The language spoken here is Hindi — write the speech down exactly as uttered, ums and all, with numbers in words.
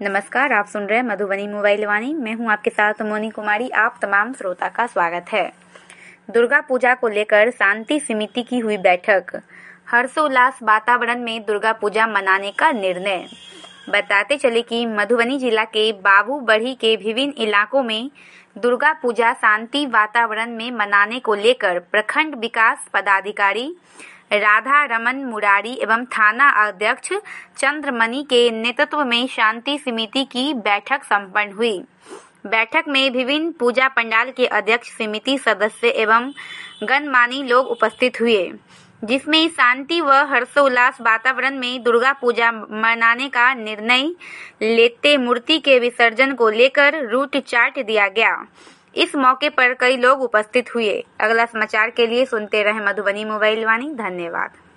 नमस्कार, आप सुन रहे हैं मधुबनी मोबाइल वाणी। मैं हूं आपके साथ मोनी कुमारी। आप तमाम श्रोता का स्वागत है। दुर्गा पूजा को लेकर शांति समिति की हुई बैठक। हर्षोल्लास वातावरण में दुर्गा पूजा मनाने का निर्णय। बताते चले कि मधुबनी जिला के बाबू बढ़ी के विभिन्न इलाकों में दुर्गा पूजा शांति वातावरण में मनाने को लेकर प्रखंड विकास पदाधिकारी राधा रमन मुरारी एवं थाना अध्यक्ष चंद्रमणि के नेतृत्व में शांति समिति की बैठक संपन्न हुई। बैठक में विभिन्न पूजा पंडाल के अध्यक्ष, समिति सदस्य एवं गणमान्य लोग उपस्थित हुए, जिसमें शांति व हर्षोल्लास वातावरण में दुर्गा पूजा मनाने का निर्णय लेते मूर्ति के विसर्जन को लेकर रूट चार्ट दिया गया। इस मौके पर कई लोग उपस्थित हुए। अगला समाचार के लिए सुनते रहे मधुबनी मोबाइल वाणी। धन्यवाद।